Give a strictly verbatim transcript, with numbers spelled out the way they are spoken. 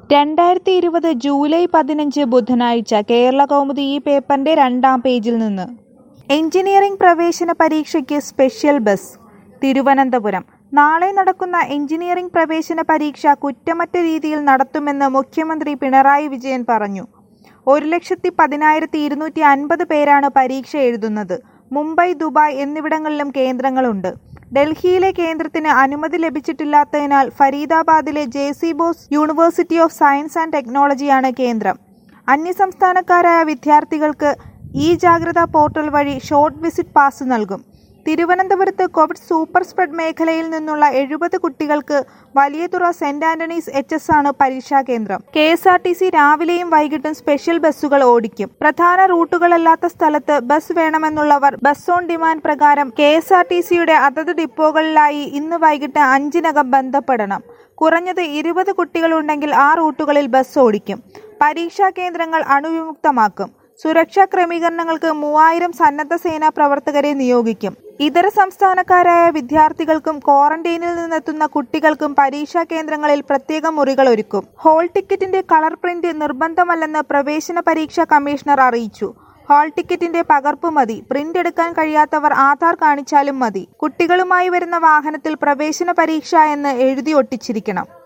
രണ്ടായിരത്തി ഇരുപത് ജൂലൈ പതിനഞ്ച് ബുധനാഴ്ച കേരളകൗമുദി ഈ പേപ്പറിന്റെ രണ്ടാം പേജിൽ നിന്ന്. എഞ്ചിനീയറിംഗ് പ്രവേശന പരീക്ഷയ്ക്ക് സ്പെഷ്യൽ ബസ്. തിരുവനന്തപുരം. നാളെ നടക്കുന്ന എഞ്ചിനീയറിംഗ് പ്രവേശന പരീക്ഷ കുറ്റമറ്റ രീതിയിൽ നടത്തുമെന്ന് മുഖ്യമന്ത്രി പിണറായി വിജയൻ പറഞ്ഞു. ഒരു ലക്ഷത്തി പതിനായിരത്തി ഇരുന്നൂറ്റി അൻപത് പേരാണ് പരീക്ഷ എഴുതുന്നത്. മുംബൈ, ദുബായ് എന്നിവിടങ്ങളിലും കേന്ദ്രങ്ങളുണ്ട്. ഡൽഹിയിലെ കേന്ദ്രത്തിന് അനുമതി ലഭിച്ചിട്ടില്ലാത്തതിനാൽ ഫരീദാബാദിലെ J C Bose university of science and ടെക്നോളജിയാണ് കേന്ദ്രം. അന്യസംസ്ഥാനക്കാരായ വിദ്യാർത്ഥികൾക്ക് ഇ ജാഗ്രത പോർട്ടൽ വഴി ഷോർട്ട് വിസിറ്റ് പാസ് നൽകും. തിരുവനന്തപുരത്ത് കോവിഡ് സൂപ്പർ സ്പ്രെഡ് മേഖലയിൽ നിന്നുള്ള എഴുപത് കുട്ടികൾക്ക് Valiyathura saint Antony's H S ആണ് പരീക്ഷാ കേന്ദ്രം. K S R T C രാവിലെയും വൈകിട്ടും സ്പെഷ്യൽ ബസ്സുകൾ ഓടിക്കും. പ്രധാന റൂട്ടുകളല്ലാത്ത സ്ഥലത്ത് ബസ് വേണമെന്നുള്ളവർ ബസ് ഓൺ ഡിമാൻഡ് പ്രകാരം കെ എസ് ആർ ടി സിയുടെ അതത് ഡിപ്പോകളിലായി ഇന്ന് വൈകിട്ട് അഞ്ചിനകം ബന്ധപ്പെടണം. കുറഞ്ഞത് ഇരുപത് കുട്ടികളുണ്ടെങ്കിൽ ആ റൂട്ടുകളിൽ ബസ് ഓടിക്കും. പരീക്ഷാ കേന്ദ്രങ്ങൾ അണുവിമുക്തമാക്കും. സുരക്ഷാ ക്രമീകരണങ്ങൾക്ക് മൂവായിരം സന്നദ്ധ സേനാ പ്രവർത്തകരെ നിയോഗിക്കും. ഇതര സംസ്ഥാനക്കാരായ വിദ്യാർത്ഥികൾക്കും ക്വാറന്റൈനിൽ നിന്നെത്തുന്ന കുട്ടികൾക്കും പരീക്ഷാ കേന്ദ്രങ്ങളിൽ പ്രത്യേക മുറികൾ ഒരുക്കും. ഹാൾ ടിക്കറ്റിന്റെ കളർ പ്രിന്റ് നിർബന്ധമല്ലെന്ന് പ്രവേശന പരീക്ഷാ കമ്മീഷണർ അറിയിച്ചു. ഹാൾ ടിക്കറ്റിന്റെ പകർപ്പ് മതി. പ്രിന്റ് എടുക്കാൻ കഴിയാത്തവർ ആധാർ കാണിച്ചാലും മതി. കുട്ടികളുമായി വരുന്ന വാഹനത്തിൽ പ്രവേശന പരീക്ഷ എന്ന് എഴുതി ഒട്ടിച്ചിരിക്കണം.